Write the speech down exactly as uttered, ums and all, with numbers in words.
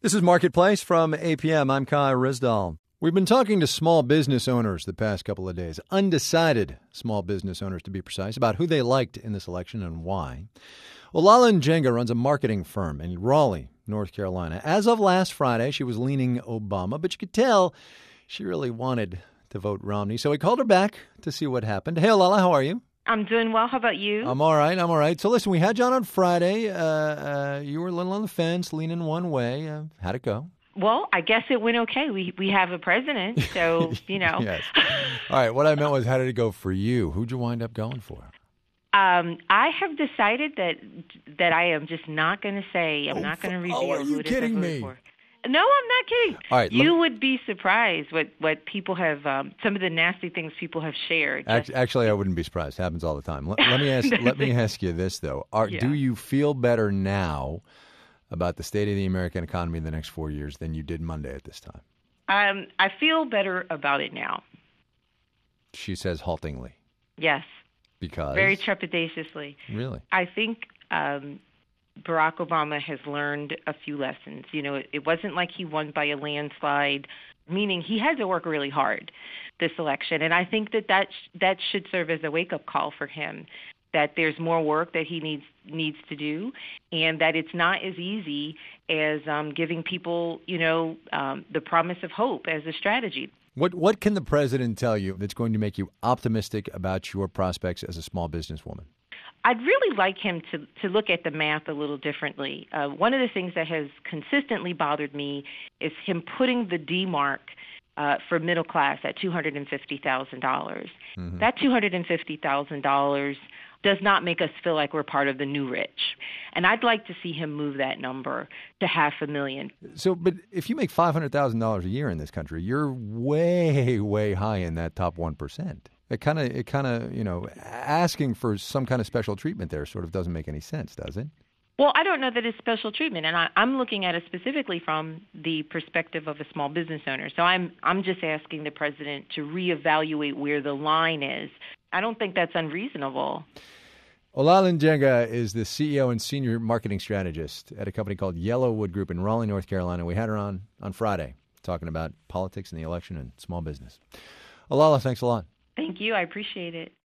This is Marketplace from A P M. I'm Kai Rizdal. We've been talking to small business owners the past couple of days, undecided small business owners to be precise, about who they liked in this election and why. Olala Njenga runs a marketing firm in Raleigh, North Carolina. As of last Friday, she was leaning Obama, but you could tell she really wanted to vote Romney. So we called her back to see what happened. Hey, Olala, how are you? I'm doing well. How about you? I'm all right. I'm all right. So listen, we had you on on Friday. Uh, uh, you were a little on the fence, leaning one way. Uh, how'd it go? Well, I guess it went okay. We we have a president, so, you know. Yes. All right. What I meant was, how did it go for you? Who'd you wind up going for? Um, I have decided that that I am just not going to say. I'm oh, not going to reveal oh, are you who it is kidding I voted me? for. No, I'm not kidding. All right, you me, would be surprised what, what people have, um, some of the nasty things people have shared. Actually, actually, I wouldn't be surprised. It happens all the time. Let, let me ask. let me ask you this though: Are, yeah. Do you feel better now about the state of the American economy in the next four years than you did Monday at this time? Um, I feel better about it now. She says haltingly. Yes. Because very trepidatiously. Really? I think. Um, Barack Obama has learned a few lessons. You know, it, it wasn't like he won by a landslide, meaning he had to work really hard this election. And I think that that, sh- that should serve as a wake-up call for him, that there's more work that he needs needs to do, and that it's not as easy as um, giving people, you know, um, the promise of hope as a strategy. What what can the president tell you that's going to make you optimistic about your prospects as a small businesswoman? I'd really like him to, to look at the math a little differently. Uh, one of the things that has consistently bothered me is him putting the D mark uh, for middle class at two hundred fifty thousand dollars. Mm-hmm. That two hundred fifty thousand dollars does not make us feel like we're part of the new rich. And I'd like to see him move that number to half a million. So, but if you make five hundred thousand dollars a year in this country, you're way, way high in that top one percent. It kind of, it kind of, you know, asking for some kind of special treatment there sort of doesn't make any sense, does it? Well, I don't know that it's special treatment, and I, I'm looking at it specifically from the perspective of a small business owner. So I'm, I'm just asking the president to reevaluate where the line is. I don't think that's unreasonable. Olala Njenga is the C E O and senior marketing strategist at a company called Yellowwood Group in Raleigh, North Carolina. We had her on on Friday talking about politics and the election and small business. Olala, thanks a lot. Thank you. I appreciate it.